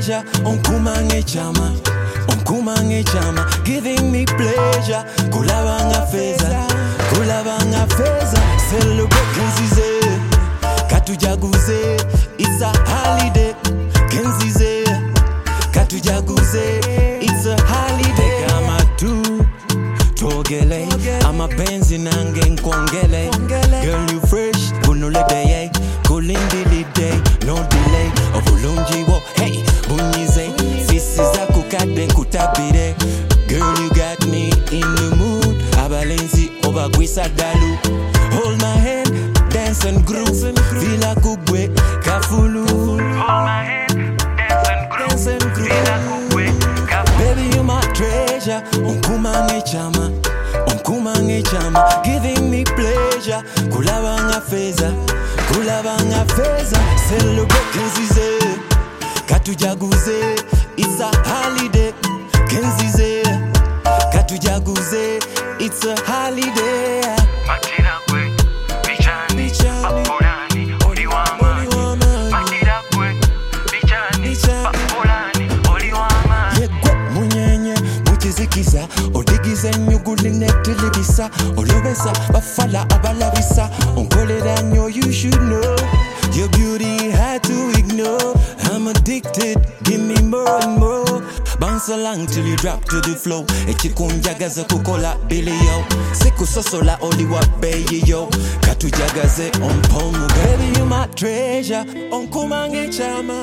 treasure. Onkumange chama, onkumange chama, giving me pleasure. Kulabanga feza, kulabanga feza. Celebrate Kenzize, katujaguze. It's a holiday, Kenzize, katujaguze. It's a holiday. Kama tu togele, ama penzi nange nkongele. Girl you fresh, gunule deye, kulindili day, no delay. Obulungi wo, hey, bunyize, fisi za kukade kutabire. Girl you got me in the mood, abalenzi obagwisa dalu. Hold my hand, dance and groove, vila kubwe, kafulu. Hold my hand, dance and groove, vila kubwe, kafulu. Baby you my treasure, onkumange chama, onkumange chama, giving me pleasure. Kulabanga feza, kulabanga feza. Celebrate Kenzize, katujaguze. It's a holiday, Kenzize, katujaguze. It's a holiday. Matira kwe, bichani, papolani, oliwamani. Matira kwe, bichani, papolani, oliwamani. Yegwe munyenye, muchizikiza. Odigize nyuguli netilibisa. Olobesa, bafala abalabisa. Onkolera nyo, you should know. Your beauty hard to ignore. I'm addicted, give me more and more. Bounce along till you drop to the flow. Echikunjagaza kukola Billy yo. Siku sosola oliwa baby yo. Katujagaze on pomu. Baby you my treasure. Onkumange chama,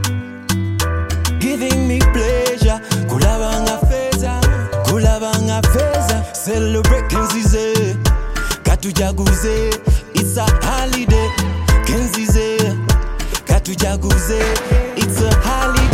giving me pleasure. Kulabanga feza, kulabanga feza. Celebrate Kenzize, katujaguze. It's a holiday, Kenzize, katujaguze. It's a holiday.